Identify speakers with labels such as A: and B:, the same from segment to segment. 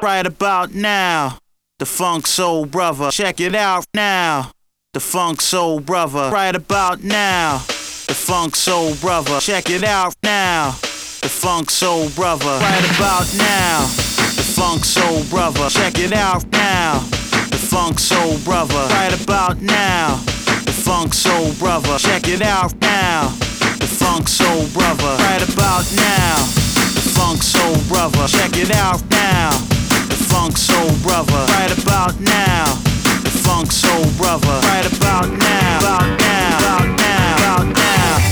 A: right about now. The Funk Soul Brother, check it out now. The Funk Soul Brother, right about now. The Funk Soul Brother, check it out now. The Funk Soul Brother, right about now. The Funk Soul Brother, check it out now. The Funk Soul Brother, right about now. The Funk Soul Brother, check it out now. The Funk Soul Brother, right about now. The Funk Soul Brother, check it out now. The Funk Soul Brother, right about now. The Funk Soul Brother, right about now. About now, about now, about now.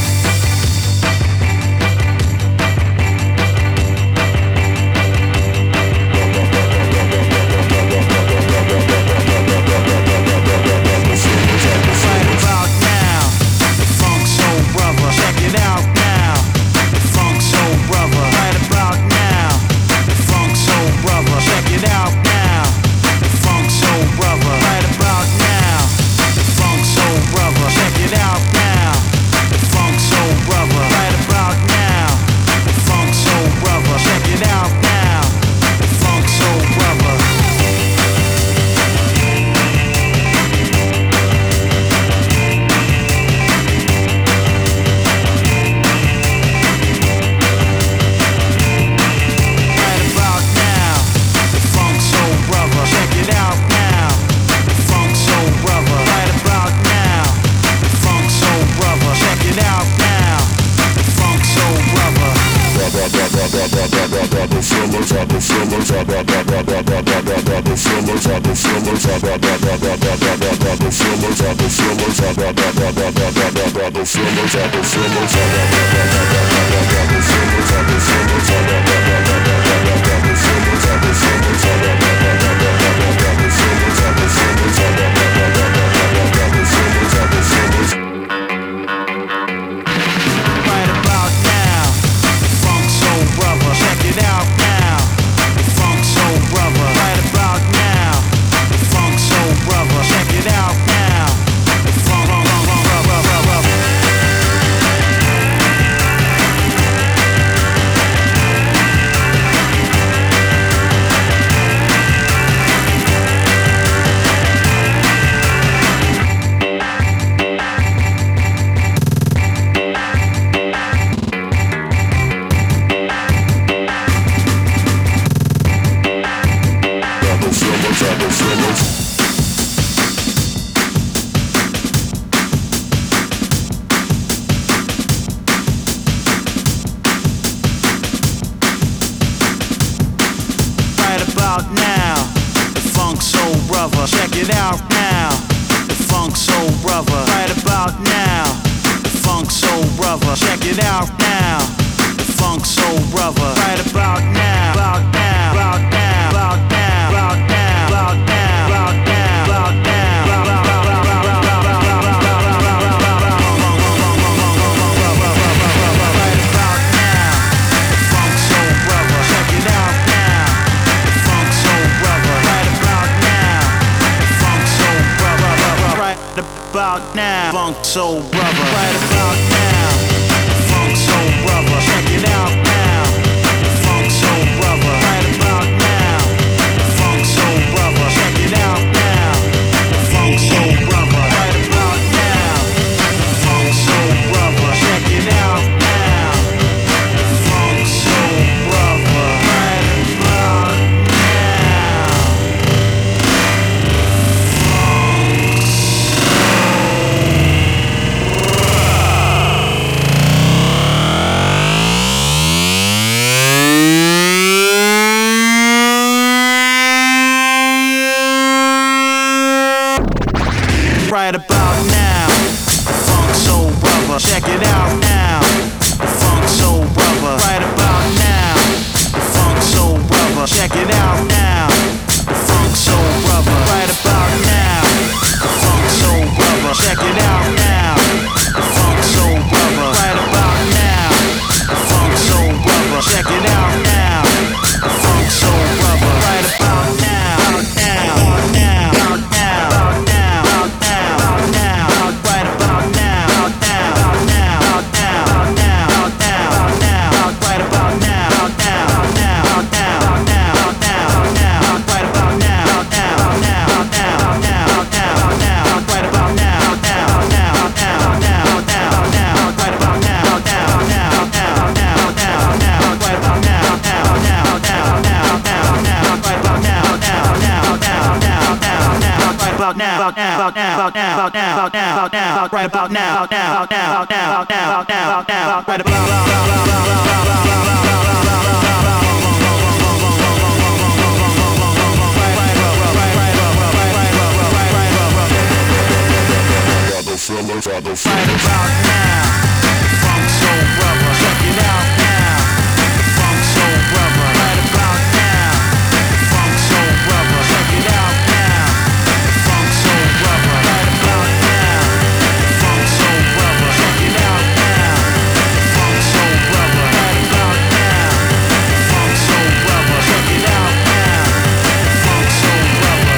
A: About now, Funk Soul Brother, right about now. Funk Soul Brother, check it out now. Funk Soul Brother, right about now. Funk Soul Brother, check it out now. Funk Soul Brother, right about now. Funk Soul Brother, check it out now. Funk Soul Brother, right about now. about now, about now, about now, about now, about now, about now, about now, right about now, about now, about now, about now, about now, about now, about now, right about right about now, Funk Soul Brother, check it out now, Funk Soul Brother, right about now, Funk Soul Brother, check it out now, Funk Soul Brother, right about now, Funk Soul Brother, check it out now, Funk Soul Brother, right about now, Funk Soul Brother, check it out now, Funk Soul Brother.